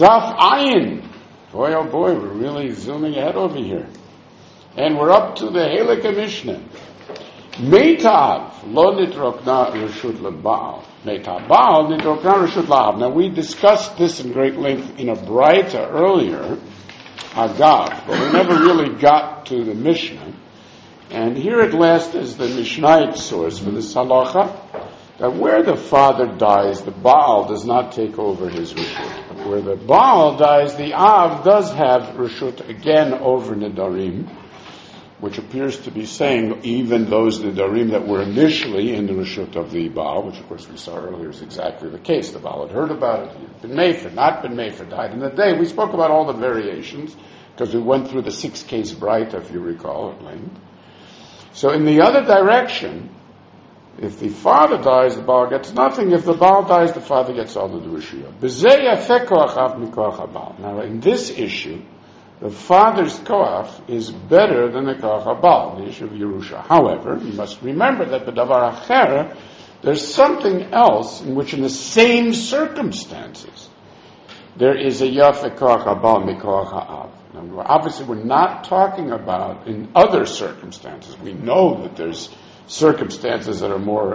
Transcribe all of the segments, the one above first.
Daf Ayin. Boy, oh boy, we're really zooming ahead over here. And we're up to the Halakha Mishnah. Meitav lo nitrokna reshut lebaal. Meitav baal nitrokna reshut la'av. Now we discussed this in great length in a Braita earlier, Agav, but we never really got to the Mishnah. And here at last is the Mishnayit source for this halacha, that where the father dies, the Baal does not take over his reshut. Where the Baal dies, the Av does have reshut again over Nidarim, which appears to be saying even those Nidarim that were initially in the reshut of the Baal, which of course we saw earlier is exactly the case. The Baal had heard about it, he had been mefer, not been mefer, died in the day. We spoke about all the variations, because we went through the 6-case Braita, if you recall, at length. So in the other direction, if the father dies, the Baal gets nothing. If the Baal dies, the father gets all of the reshut. Now in this issue, the father's koach is better than the koach HaBaal, the issue of Yerusha. However, you must remember that b'davar acher, there's something else in which in the same circumstances, there is a yafeh koach HaBaal mikoach HaAv. Now, obviously, we're not talking about in other circumstances. We know that there's circumstances that are more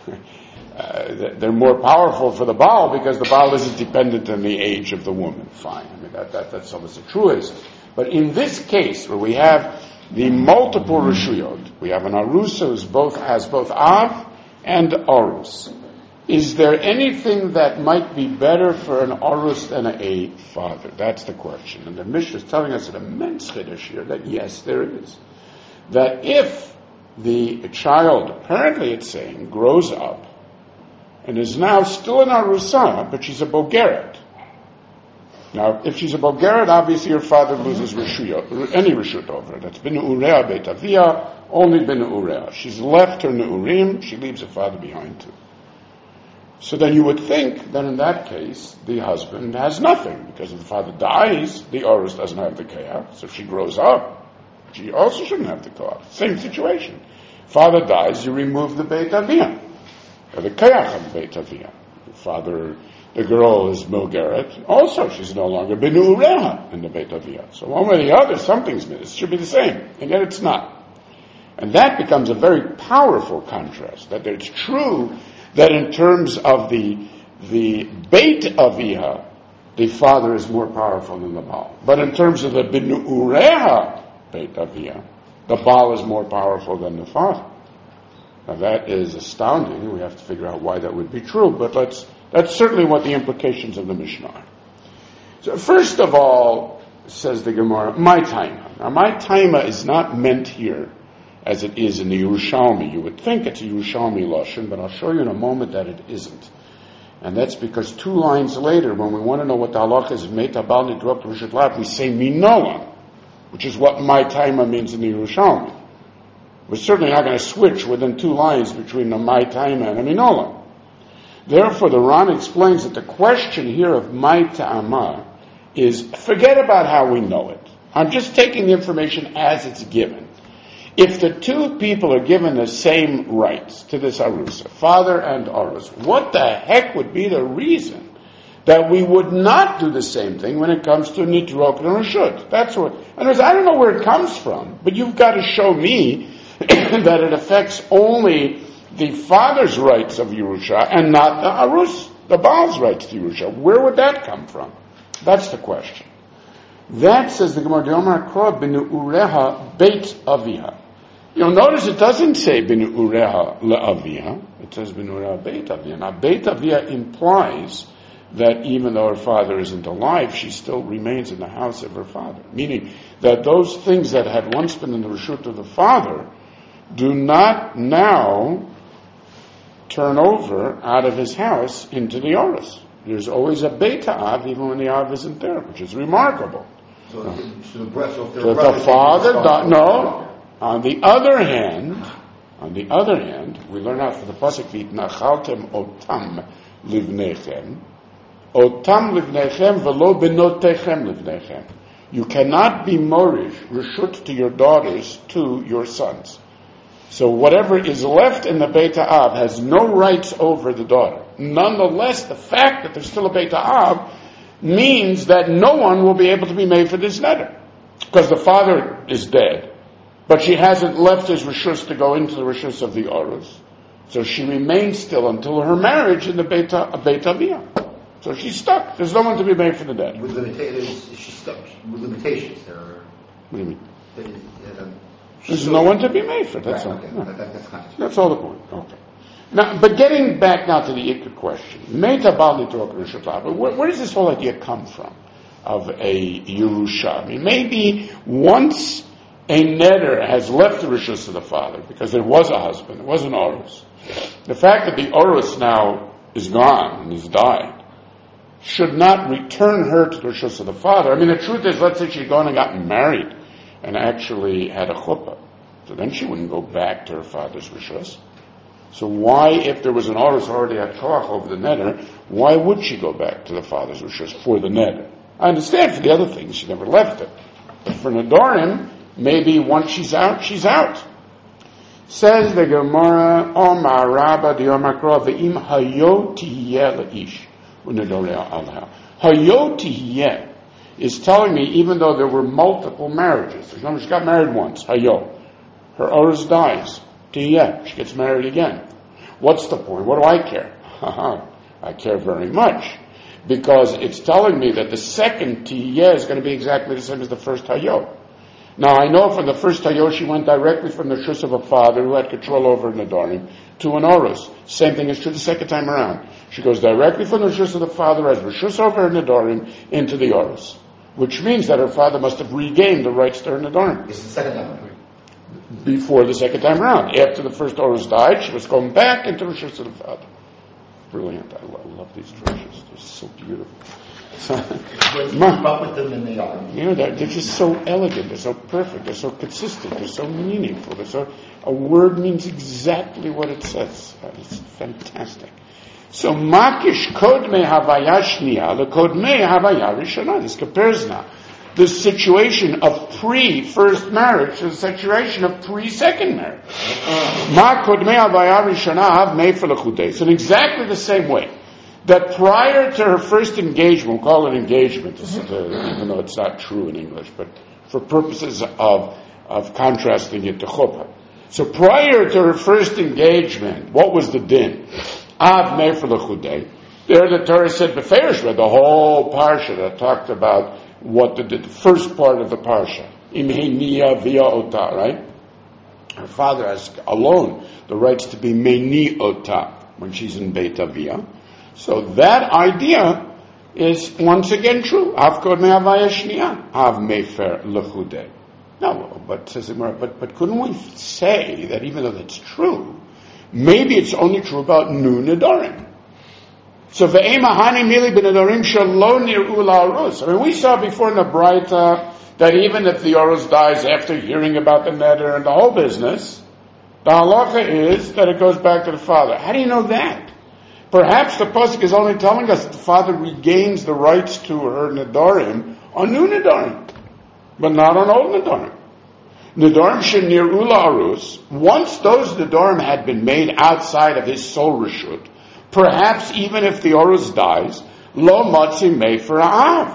they're more powerful for the Baal because the Baal isn't dependent on the age of the woman. Fine, I mean that's almost a truism. But in this case, where we have the multiple reshuyot, we have an arusa who has both Av and Arus. Is there anything that might be better for an Arus than a father? That's the question. And the Mishnah is telling us an immense chiddush here that yes, there is. That if the child, apparently it's saying, grows up and is now still an Arusa, but she's a Bogeret. Now, if she's a Bogeret, obviously her father loses any reshut over her. That's bin Urea Beit Avia, only bin Urea. She's left her Neurim, she leaves her father behind too. So then you would think that in that case, the husband has nothing, because if the father dies, the Arus doesn't have the Kayach. So if she grows up, she also shouldn't have the Kayach. Same situation. Father dies, you remove the Beit Avia, or the Kayach of the Beit Avia. The girl is Mogeret, also she's no longer Benu Ureha in the Beit Avia. So one way or the other, something's missing. It should be the same, and yet it's not. And that becomes a very powerful contrast, that it's true that in terms of the Beit Avia, the father is more powerful than the Baal. But in terms of the Benu Ureha Beit Avia, the Baal is more powerful than the father. Now that is astounding. We have to figure out why that would be true, but that's certainly what the implications of the Mishnah are. So first of all, says the Gemara, my taima. Now my taima is not meant here as it is in the Yerushalmi. You would think it's a Yerushalmi Lashon, but I'll show you in a moment that it isn't. And that's because 2 lines later, when we want to know what the halach is, Meitav Baal Nitrok Reshut La'av, we say Minolan, which is what my taima means in the Yerushalmi. We're certainly not going to switch within 2 lines between the my taima and a Minolan. Therefore, the Ran explains that the question here of my ta'ama is, forget about how we know it. I'm just taking the information as it's given. If the 2 people are given the same rights to this arusa, father and arus, what the heck would be the reason that we would not do the same thing when it comes to nitrok and reshut? That's what. In other words, I don't know where it comes from, but you've got to show me that it affects only the father's rights of Yerusha and not the arus, the Baal's rights to Yerusha. Where would that come from? That's the question. That, says the Gemara, D'Omar Kra b'nu ureha beit aviha. You'll notice it doesn't say b'nu ureha le'aviha. It says b'nu ureha beit aviha. Now, beit aviha implies that even though her father isn't alive, she still remains in the house of her father. Meaning that those things that had once been in the reshut of the father do not now turn over out of his house into the Arus. There's always a Beit Av even when the Av isn't there, which is remarkable. So the father, no. On the other hand, we learn out from the pasuk V'itnachaltem otam livnechem v'lo benotechem livnechem. You cannot be morish reshut to your daughters to your sons. So whatever is left in the Beit Av has no rights over the daughter. Nonetheless, the fact that there's still a Beit Av means that no one will be able to be made for this neder. Because the father is dead, but she hasn't left his rishus to go into the rishus of the Orus. So she remains still until her marriage in the Beit Aviyah. So she's stuck. There's no one to be made for the dead. With limitations, she's stuck. With limitations, there are. What do you mean? There's no one to be made for. That's all. Okay. No. That's all the point. Okay. Now, but getting back now to the Ikka question, where does this whole idea come from of a Yerusha? I mean, maybe once a neder has left the rishus of the father because there was a husband, there was an orus. The fact that the orus now is gone and has died should not return her to the rishus of the father. I mean, the truth is, let's say she'd gone and gotten married and actually had a chuppah. So then she wouldn't go back to her father's rishus. So why, if there was an orus already at koach over the neder, why would she go back to the father's rishus for the neder? I understand for the other things, she never left it. But for nedarim, maybe once she's out, she's out. Says the Gemara, Omar Rabba di Omar Krov, Ve'im hayo tihiyeh le'ish, u'nedoreh alha. Hayo tihiyeh is telling me, even though there were multiple marriages, she got married once, hayo, her orus dies, tihiyeh, she gets married again. What's the point? What do I care? I care very much, because it's telling me that the second tihiyeh is going to be exactly the same as the first hayo. Now, I know from the first hayo she went directly from the rishus of a father who had control over nedarim to an orus. Same thing is true the second time around. She goes directly from the rishus of the father as rishus over her nedarim into the orus, which means that her father must have regained the rights to her nedarim. It's the second time around. Before the second time around. After the first orus died, she was going back into the rishus of the father. Brilliant. I love these traditions. They're so beautiful. They're just so elegant, they're so perfect, they're so consistent, they're so meaningful, a word means exactly what it says. It's fantastic. So makish kodme havaya shniya, the kodme havaya rishona. This compares now the situation of pre-first marriage to the situation of pre-second marriage. Ma kodme havaya rishona hav mei for l'chudei. So in exactly the same way that prior to her first engagement, we'll call it engagement, even though it's not true in English, but for purposes of contrasting it to chuppah. So prior to her first engagement, what was the din? Av mei for l'chudei. There the Torah said, beferish, read the whole parsha that talked about what the first part of the parsha. Imheniya via ota, right? Her father has alone the rights to be meni ota when she's in Beit Aviyah. So that idea is once again true. Av kodme havaya shniya, av mefer l'chudei. No, but says the Gemara, but couldn't we say that even though that's true, maybe it's only true about new nedarim? So ve'ema hani mili b'nedarim shelo nir'u la'arus. I mean, we saw before in the Braita that even if the orus dies after hearing about the neder and the whole business, the halacha is that it goes back to the father. How do you know that? Perhaps the pasuk is only telling us that the father regains the rights to her nedarim on new nedarim, but not on old nedarim. Nedarim shenir'u la'arus. Once those nedarim had been made outside of his sole reshut, perhaps even if the orus dies, lo matzi mei for ha'av.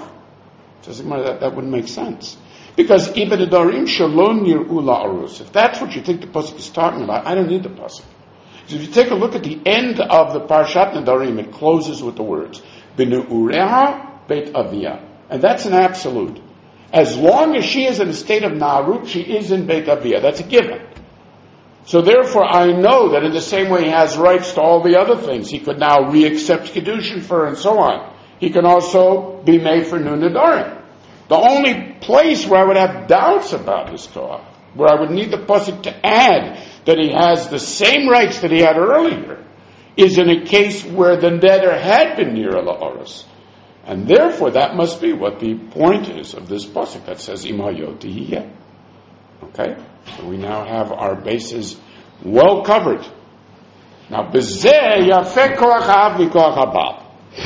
That wouldn't make sense. Because even nedarim shelo nir'u la'arus, if that's what you think the pasuk is talking about, I don't need the pasuk. So if you take a look at the end of the Parshat Nedarim, it closes with the words, B'neureha Beit Aviyah. And that's an absolute. As long as she is in a state of Na'arut, she is in Beit Aviyah. That's a given. So therefore, I know that in the same way he has rights to all the other things. He could now re-accept Kedushin for her and so on. He can also be made for new Nedarim. The only place where I would have doubts about this Torah, where I would need the pasuk to add that he has the same rights that he had earlier, is in a case where the neder had been near la'orus. And therefore, that must be what the point is of this pasuk that says, Im hayo tihiyeh. Okay? So we now have our bases well covered. Now, bezeh yafeh koach ha'av mikoach ha'bal.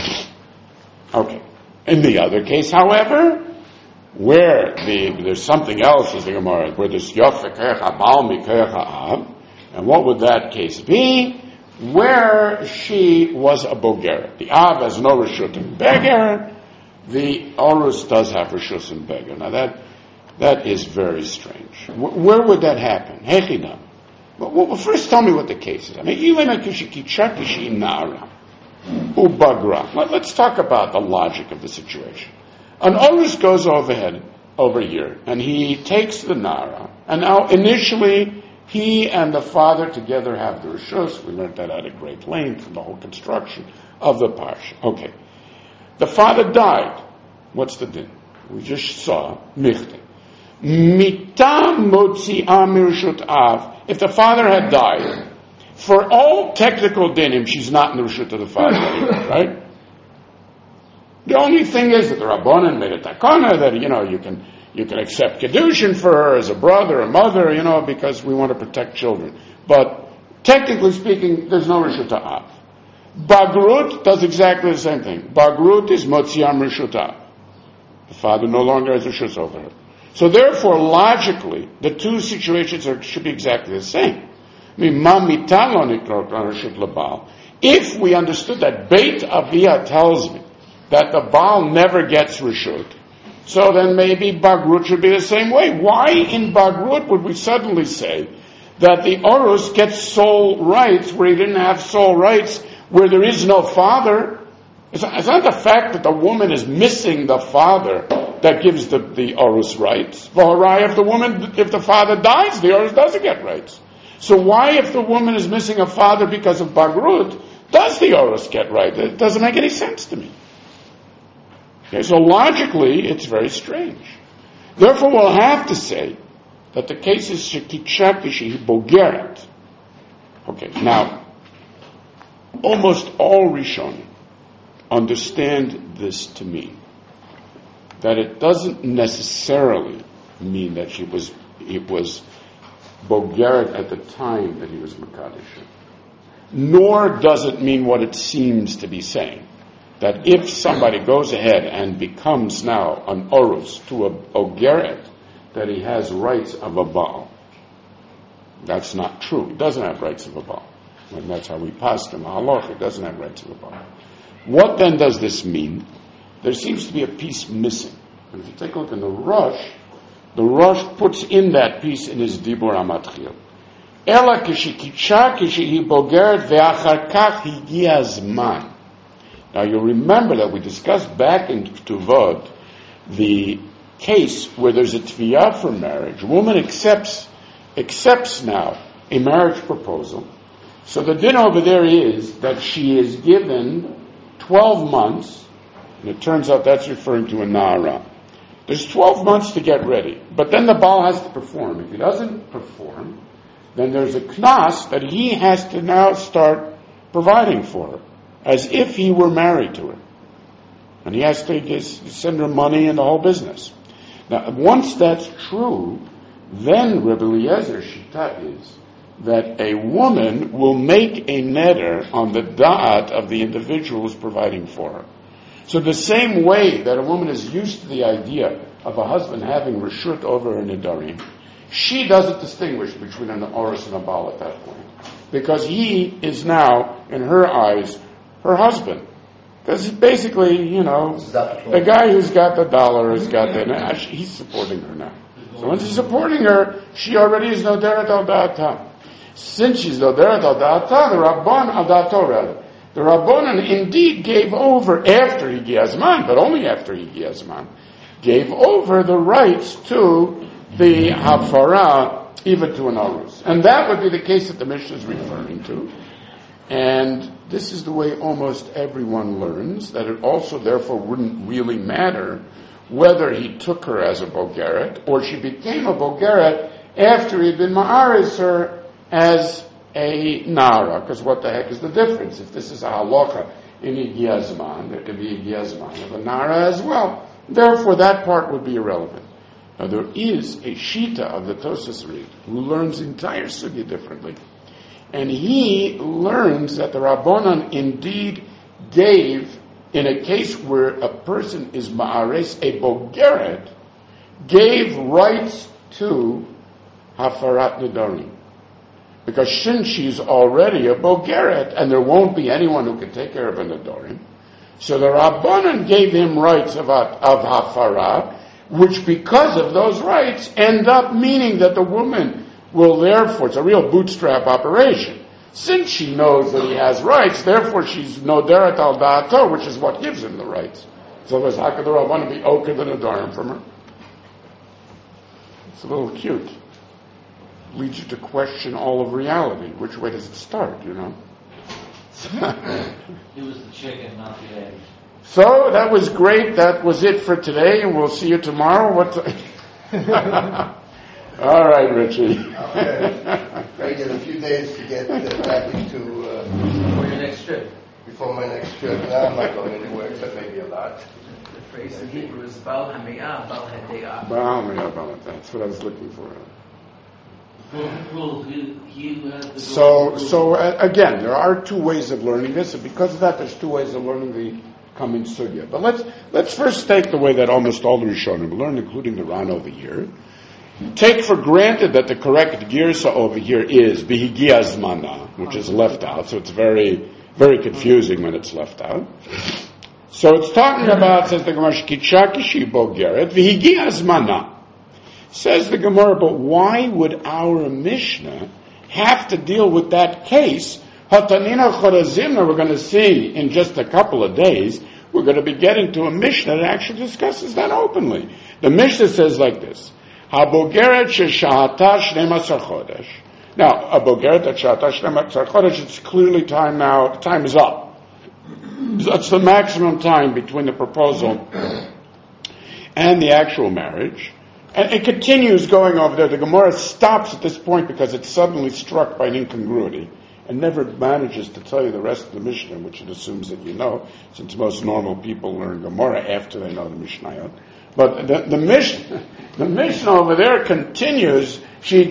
Okay. In the other case, however, where there's something else, as the Gemara, where there's yafeh koach ha'bal mikoach ha'av, and what would that case be? Where she was a boger. The av has no reshut in beger, the Orus does have Rishus and Beggar. Now that is very strange. Where would that happen? Hechinam. Well, first tell me what the case is. I mean, let's talk about the logic of the situation. An Orus goes over here, and he takes the Nara, and now initially he and the father together have the Rishus. We learned that at a great length in the whole construction of the Parsha. Okay. The father died. What's the din? We just saw Michte. Mitam motzi amirshut av. If the father had died, for all technical dinim, she's not in the reshut of the father anymore, right? The only thing is that the Rabbanan made a takana that you can accept kedushin for her as a brother, a mother, because we want to protect children. But technically speaking, there's no reshut av. Bagrut does exactly the same thing. Bagrut is motziam reshut av. The father no longer has a reshut over her. So therefore, logically, the two situations should be exactly the same. I mean, if we understood that Beit Avia tells me that the Baal never gets Rishut, so then maybe Bagrut should be the same way. Why in Bagrut would we suddenly say that the Orus gets sole rights where he didn't have sole rights, where there is no father? It's not the fact that the woman is missing the father that gives the Orus rights. If the father dies, the Orus doesn't get rights. So why, if the woman is missing a father because of Bagrut, does the Orus get rights? It doesn't make any sense to me. Okay, so logically, it's very strange. Therefore, we'll have to say that the case is Shekichakishi Bogeret. Okay, now, almost all Rishonim understand this to mean that it doesn't necessarily mean that it was Bogeret at the time that he was Mekadesh. Nor does it mean what it seems to be saying, that if somebody goes ahead and becomes now an Orus to a Bogeret, that he has rights of a Baal. That's not true. He doesn't have rights of a Baal. And that's how we passed him. Halach, he doesn't have rights of a Baal. What then does this mean? There seems to be a piece missing. And if you take a look in the Rosh puts in that piece in his Dibur HaMatchil. Ela kishikitcha kishihi bogeret ve'achar kach higia zman. Now you remember that we discussed back in Ketuvot the case where there's a tviyah for marriage. A woman accepts now a marriage proposal. So the din over there is that she is given 12 months, and it turns out that's referring to a Nara. There's 12 months to get ready, but then the Baal has to perform. If he doesn't perform, then there's a knas that he has to now start providing for her, as if he were married to her. And he has to send her money and the whole business. Now, once that's true, then Rebbe Eliezer's shita is that a woman will make a neder on the da'at of the individual who's providing for her. So the same way that a woman is used to the idea of a husband having reshut over her nidarim, she doesn't distinguish between an Orus and a Baal at that point. Because he is now, in her eyes, her husband. Because basically, the guy who's got the dollar has got the... He's supporting her now. So once he's supporting her, she already is noderet al da'ata. Since she's noderet al da'ata, the Rabban al da'ato rather. The Rabbanan indeed gave over after Higia Zman, but only after Higia Zman, gave over the rights to the Hafara, even to an Orus. And that would be the case that the Mishnah is referring to. And this is the way almost everyone learns, that it also therefore wouldn't really matter whether he took her as a Bogeret or she became a Bogeret after he'd been Ma'ariz her as a Nara, because what the heck is the difference? If this is a halacha in Higia Zman, there can be Higia Zman of a Nara as well. Therefore, that part would be irrelevant. Now, there is a Shita of the Tosas Reed who learns entire Sugya differently. And he learns that the Rabbanan indeed gave, in a case where a person is Ma'ares, a Bogeret, gave rights to Hafarat Nidarim. Because since she's already a Bogeret, and there won't be anyone who can take care of a Nidarim, So the Rabbanan gave him rights of hafara, which because of those rights end up meaning that the woman will therefore, it's a real bootstrap operation. Since she knows that he has rights, therefore she's noderet al da'ato, which is what gives him the rights. So how could the Rabbanan be oked and adorim from her? It's a little cute. Leads you to question all of reality. Which way does it start, you know? It was the chicken, not the egg. So, that was great. That was it for today, and we'll see you tomorrow. All right, Richie. Okay. I get a few days to get back into... For your next trip. Before my next trip. No, I'm not going anywhere, except maybe a lot. The phrase in Hebrew is Bal Hamiyah, Bal Hadiyah. That's what I was looking for. So Again, there are two ways of learning this, and because of that, there's two ways of learning the coming sugya. But let's first take the way that almost all the Rishonim learn, including the Ran over here. Take for granted that the correct girsa over here is Bihigia Zmana, which is left out, so it's very, very confusing when it's left out. So it's talking about, says the Gemara, Shkitsha Kishi Bogeret, Vihigia Zmana. Says the Gemara, but why would our Mishnah have to deal with that case? Hatanina Chorazimna, we're going to see in just a couple of days, we're going to be getting to a Mishnah that actually discusses that openly. The Mishnah says like this, Habogeret sheshahata 12 chodesh. Now, a bogeret sheshahata 12 chodesh, it's clearly time now, time is up. That's the maximum time between the proposal and the actual marriage. And it continues going over there. The Gemara stops at this point because it's suddenly struck by an incongruity and never manages to tell you the rest of the Mishnah, which it assumes that you know, since most normal people learn Gemara after they know the Mishnayot. But the Mishnah over there continues, so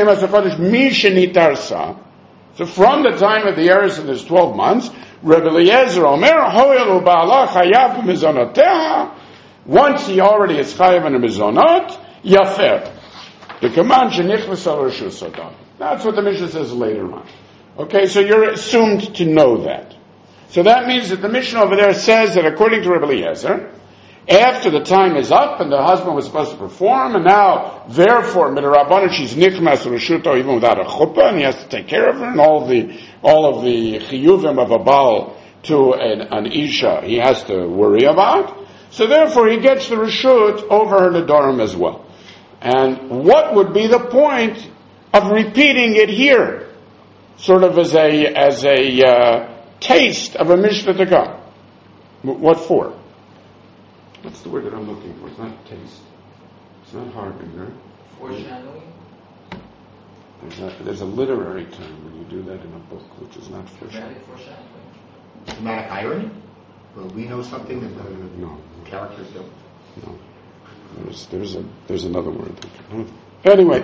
from the time of the Eris, and there's 12 months, Rebbe Eliezer Omer, Hoyel u'ba'ala chayav b'mizonoteha, once he already is chayav in a mizonot, yafer. The command shenichnas al reshus Sodom. That's what the Mishnah says later on. Okay, so you're assumed to know that. So that means that the Mishnah over there says that according to Rebbe Eliezer, after the time is up and the husband was supposed to perform, and now, therefore, midrabanan she's nichnas reshuto even without a chuppah, and he has to take care of her, and all of the chiyuvim of a baal to an isha he has to worry about. So therefore, he gets the reshut over her nedarim as well. And what would be the point of repeating it here, sort of as a taste of a Mishnah to come? What for? What's the word that I'm looking for? It's not taste. It's not harbinger. Foreshadowing? There's a literary term when you do that in a book, which is not foreshadowing. Foreshadowing. Dramatic irony? Well, we know something that the No. characters don't. No. There's another word. Anyway.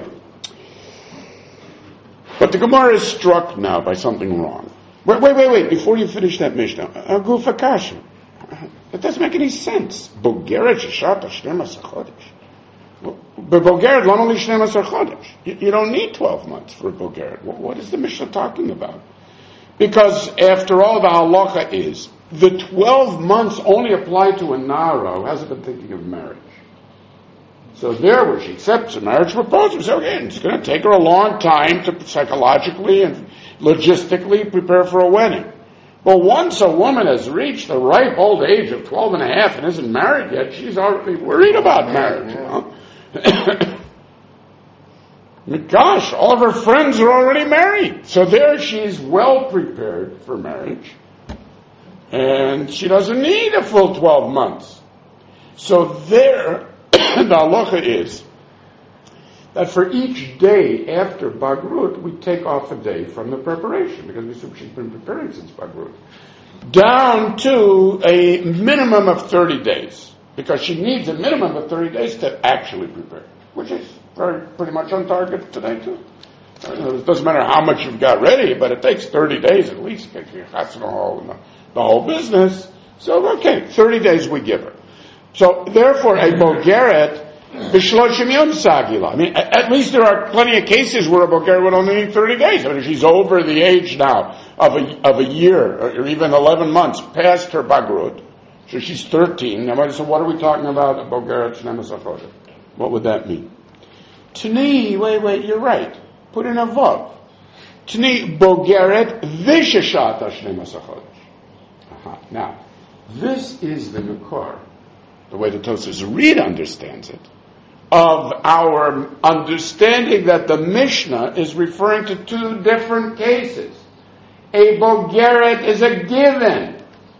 But the Gemara is struck now by something wrong. Wait. Before you finish that Mishnah, Gufa Kasha. It doesn't make any sense. Bogeret sheshata 12 chodesh. But Bogeret not only 12 chodesh. You don't need 12 months for a Bogeret. What is the Mishnah talking about? Because after all, the halacha is the 12 months only apply to a nara who hasn't been thinking of marriage. So there, where she accepts a marriage proposal, so again, it's going to take her a long time to psychologically and logistically prepare for a wedding. But once a woman has reached the ripe old age of 12 and a half and isn't married yet, she's already worried about marriage. You know? Gosh, all of her friends are already married. So there she's well prepared for marriage. And she doesn't need a full 12 months. So there, the halacha is that for each day after Bagrut, we take off a day from the preparation, because we assume she's been preparing since Bagrut, down to a minimum of 30 days, because she needs a minimum of 30 days to actually prepare, which is pretty much on target today too. It doesn't matter how much you've got ready, but it takes 30 days at least to get your chasana hall and the whole business. So, okay, 30 days we give her. So, therefore, a Bogeret, B'shloshim yom sagila. I mean, at least there are plenty of cases where a Bogeret would only need 30 days. I mean, if she's over the age now of a year, or even 11 months past her Bagrut, So she's 13. Now, so what are we talking about? Bogeret Shneimasa Chodesh. What would that mean? Tani, wait, you're right. Put in a vav. Tani Bogeret Vishashata Shneimasa Chodesh. Now, this is the Makor, the way the Tosfos Reed understands it, of our understanding that the Mishnah is referring to two different cases. A Bogeret is a given.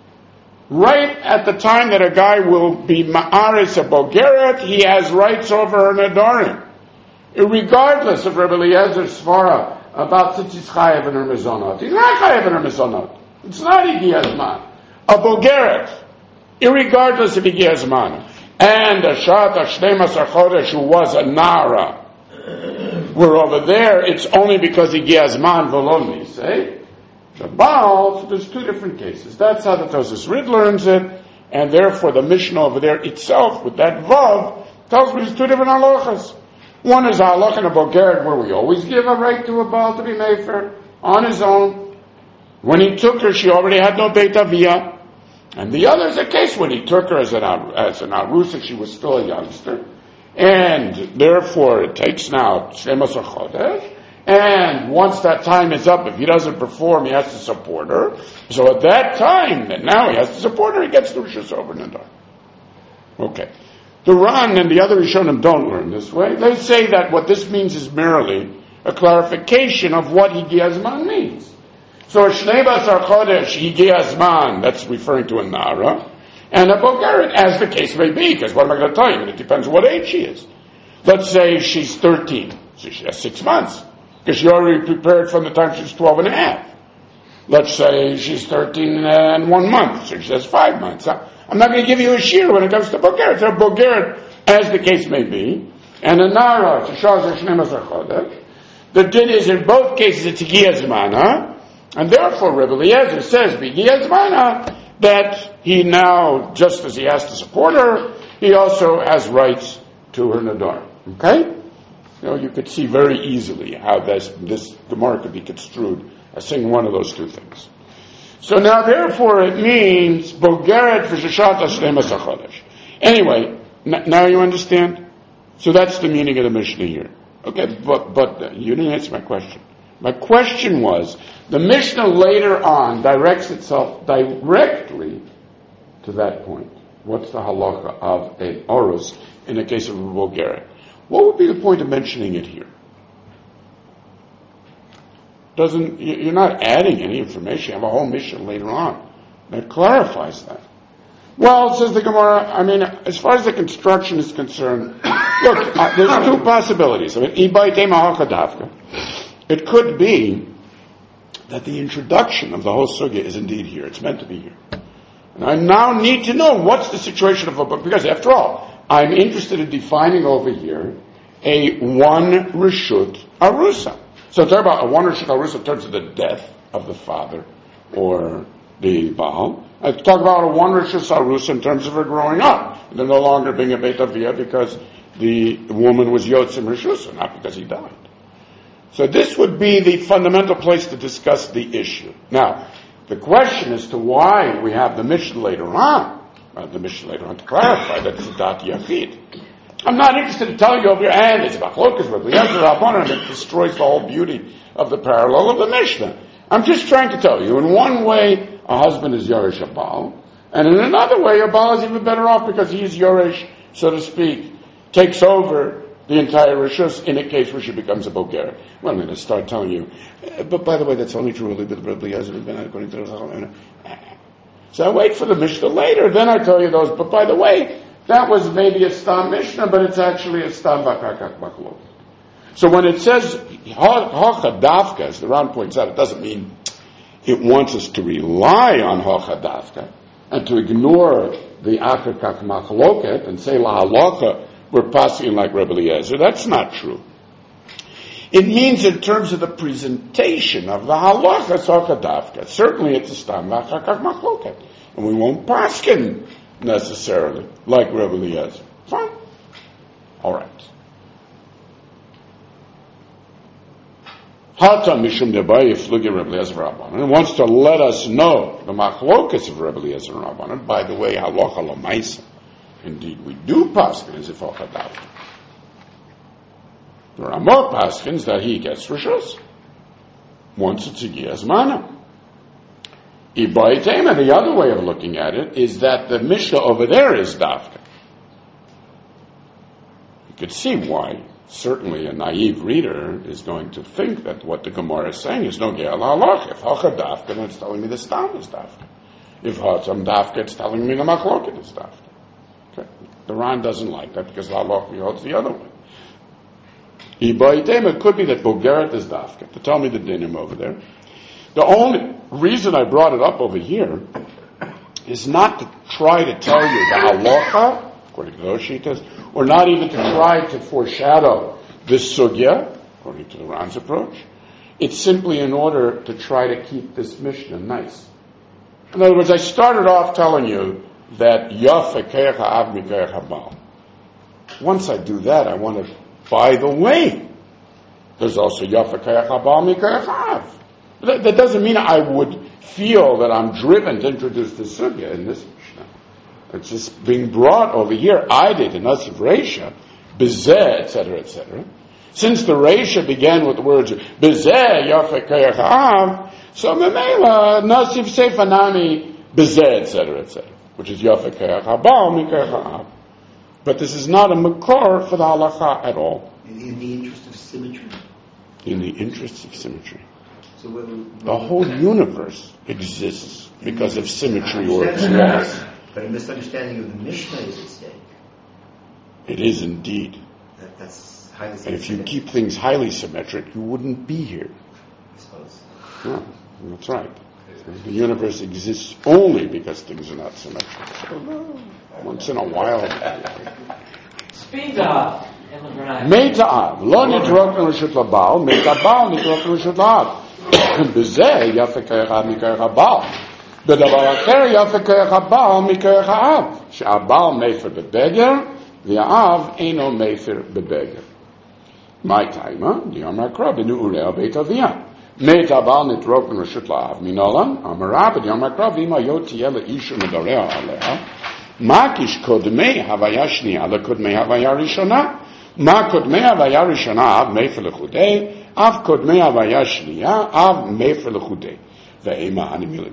Right at the time that a guy will be Ma'aris a Bogeret, he has rights over her Nedarim. Regardless of Rebbe Eliezer's svara about Tzitzis Chayev and her Mizonot. He's not Chayev and her Mizonot. It's not Igi Azman. A Bogeret, irregardless of Igi Azman. And a Shat Ashnemas Chodesh who was a Nara. We're over there, it's only because Igi Azman Voloni, say? The Baal, so there's two different cases. That's how the Tosfos Reed learns it, and therefore the Mishnah over there itself, with that Vav, tells me there's two different halachas. One is a halach in a Bogeret where we always give a right to a Baal to be mefer on his own. When he took her, she already had no Beit Aviyah. And the other is a case when he took her as an Arusa, she was still a youngster. And therefore it takes now Shneimos Chodesh. And once that time is up, if he doesn't perform, he has to support her. So at that time, and now he has to support her, he gets the Rishus over Nadar. Okay. The Ran and the other Rishonim don't learn this way. They say that what this means is merely a clarification of what Higi Azman means. So a Shnei Basar Chodesh, Higi Azman, that's referring to a Nara, and a Bogeret, as the case may be, because what am I going to tell you? It depends what age she is. Let's say she's 13, so she has 6 months. Because she already prepared from the time she's 12 and a half. Let's say she's 13 and 1 month, so she has 5 months. I'm not going to give you a shear when it comes to Bogeret. So Bogeret, as the case may be, and a Nara, the din is in both cases it's Igi Azmana, and therefore Rebbe Eliezer says, Igi Azmana, that he now, just as he has to support her, he also has rights to her Nadar. Okay? You could see very easily how this Gemara could be construed as saying one of those two things. So now, therefore, it means Bogeret v'shashat Shneimos Chodesh. Anyway, now you understand? So that's the meaning of the Mishnah here. Okay, but you didn't answer my question. My question was, the Mishnah later on directs itself directly to that point. What's the halacha of a orus in the case of a Bogeret? What would be the point of mentioning it here? You're not adding any information. You have a whole mission later on that clarifies that. Well, says the Gemara, as far as the construction is concerned, look, there's two possibilities. It could be that the introduction of the whole sugya is indeed here. It's meant to be here. And I now need to know what's the situation of a book, because after all, I'm interested in defining over here a one Rishut Arusa. So talk about a one Rishut Arusa in terms of the death of the father or the Baal. I talk about a one Rishut Arusa in terms of her growing up. They're no longer being a Beit Aviyah because the woman was Yotzim Rishusa, not because he died. So this would be the fundamental place to discuss the issue. Now, the question as to why we have the Mishnah later on, to clarify that it's a Dat Yachid. I'm not interested in telling you over your hand it's Machlokas, but and it destroys the whole beauty of the parallel of the Mishnah. I'm just trying to tell you, in one way, a husband is Yoresh a Baal, and in another way, a Baal is even better off because he is Yoresh, so to speak, takes over the entire Rishus in a case where she becomes a Bogeret. Well, I'm going to start telling you, but by the way, that's only true with Rebbe Eliezer, according to the. So I wait for the Mishnah later, then I tell you those, but by the way, that was maybe a Stam Mishnah, but it's actually a Stam Vakakak Machlok. So when it says Hochadavka, as the Ran points out, it doesn't mean it wants us to rely on Hochadavka and to ignore the Akakak Machloket and say La Halacha, we're passing like Rebbe Eliezer. That's not true. It means in terms of the presentation of the halacha Hochadavka. Certainly it's a Stam Vakakak Machloket. And we won't paskin necessarily like Rebbe Eliezer. Fine. All right. Hata mishum debaye flugi Rebbe Eliezer Rabbanan. It wants to let us know the machlokas of Rebbe Eliezer Rabbanan. By the way, halacha l'maisa. Indeed, we do paskin as if hocha dafka. There are more paskins that he gets rishus once it's a giyazmana. Ibayitema, the other way of looking at it is that the Mishnah over there is dafka. You could see why. Certainly a naive reader is going to think that what the Gemara is saying is no ge'al halach. If hacha dafka, then it's telling me the stam is dafka. If hatam dafka, it's telling me the machloket is dafka. Okay. The Ran doesn't like that because the halach holds the other way. It could be that Bogeret is dafka. To tell me the dinim over there. The only reason I brought it up over here is not to try to tell you the halacha, according to those shitas, or not even to try to foreshadow this sugya, according to the Ran's approach. It's simply in order to try to keep this Mishnah nice. In other words, I started off telling you that Yafe Keach Ha'av Mikeach Ha'bal. Once I do that, I want to, by the way, there's also Yafe Keach Ha'bal Mikeach Ha'av. That doesn't mean I would feel that I'm driven to introduce the sugya in this Mishnah. It's just being brought over here. I did in Nasiv Reisha, Bezeh, etc., etc. Since the Reisha began with the words Bezeh Yafeh Keach Ha'av, so Memela Nasiv Seifanami Bezeh, etc., etc., which is Yafeh Keach Ha'bal Mikeach Ha'av. But this is not a makor for the halacha at all. In the interest of symmetry. In the interest of symmetry. So the whole universe exists because of symmetry or its laws. But a misunderstanding of the Mishnah is at stake. It is indeed. That's highly symmetric. And if you keep things highly symmetric, you wouldn't be here. I suppose. No, that's right. The universe exists only because things are not symmetric. So, once in a while. Speed up. Meita'av. Lo nitrok l'reshut labal. Meita'bal nitrok l'reshut la'av. B'zeh yafeh keach ha'av mikeach ha'bal. בדבר אחר יפה כרך הבעל מכרך האב, שהבעל מפר בבגר, והאב אינו מפר בבגר. מה תימה? דיאמר קרא בנעוריה בית אביה. מת הבעל נתרוק מרשות לאב מנולן, אמר רבא דיאמר קרא, ואם היו תהיה לאיש ומדרע עליה, מה כשקודמי הוויה שנייה לקודמי הוויה ראשונה? מה קודמי הוויה ראשונה אב מפר לחודי, אב קודמי הוויה שנייה אב מפר לחודי. But certainly,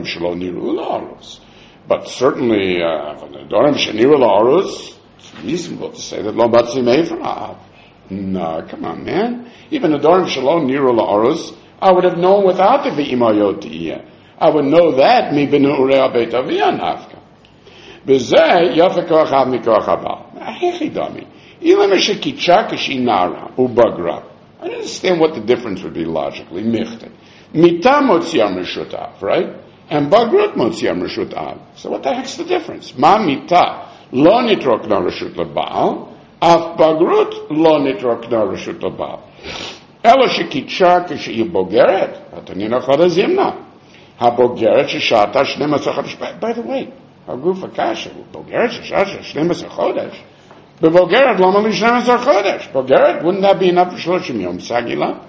it's reasonable to say that lo batzi meifra. No, come on, man. Even the Dorim Shalom Niru La'arus, I would have known without the V'imayot Tiyah. I would know that mi benu urea beit aviyah nafka. B'zeh yafeh koach hav mikoach habal. Hechi dami. Ilam shekitcha kashi nara ubagra. I don't understand what the difference would be logically. Michte. Mita motziam reshut right? And bagrut motziam reshut So what the heck's the difference? Ma mita lo nitrok na reshut lebal, af bagrut lo nitrok na reshut lebal. Elo shekitcha kashi bogeret, atanina chodazimna. Ha-bogeret sheshata 12 chodesh. By the way, Hagufa Kasha, bogeret sheshata 12 chodesh. Bogeret lama li 12 chodesh. Bogeret, wouldn't that be enough for 30 yom sagila?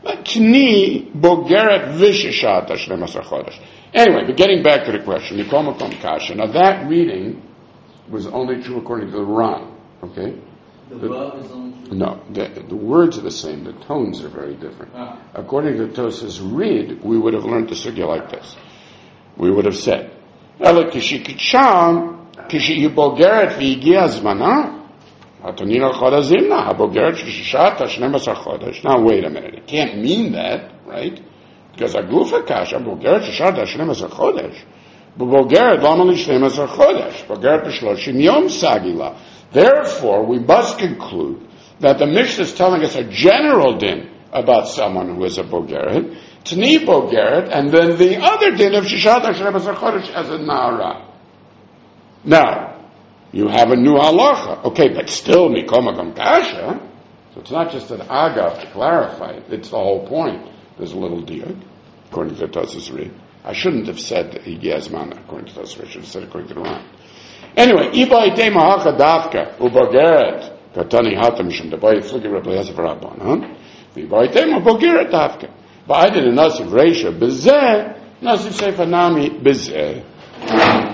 Tni bogeret v'sheshata 12 chodesh. Anyway, but getting back to the question, Nikom Makom Kasha. Now that reading was only true according to the Ran. Okay? The verb is only true. No, the words are the same. The tones are very different. According to Tosas read, we would have learned the sugya like this. We would have said, "Ela kishikitsham kishiyibogeret v'yigia zmana hatonina chodazimna habogeret shishata 12 chodesh." Now wait a minute. It can't mean that, right? Because agufa kasha bogeret shishata 12 chodesh. Bogeret lama li 12 chodesh. Bogeret b'shloshim yom sagila. Therefore, we must conclude that the Mishnah is telling us a general din about someone who is a bogeret, tni bogeret, and then the other din of shishat ha-12 chodesh as a nara. Now, you have a new halacha. Okay, but still mikom agam kasha. So it's not just an agav to clarify it. It's the whole point. There's a little diuk, according to the Tosas read. I shouldn't have said higiyazmana, according to the Tosas read. I should have said according to the Ran. Anyway, iba itei mahacha dafka ubogeret katani hatam shum debai flugi Rebbe Eliezer Rabbanan V'boitema bogirat dafke. But I did a nasiv reisha bezeh, nasiv sefer nami bezeh.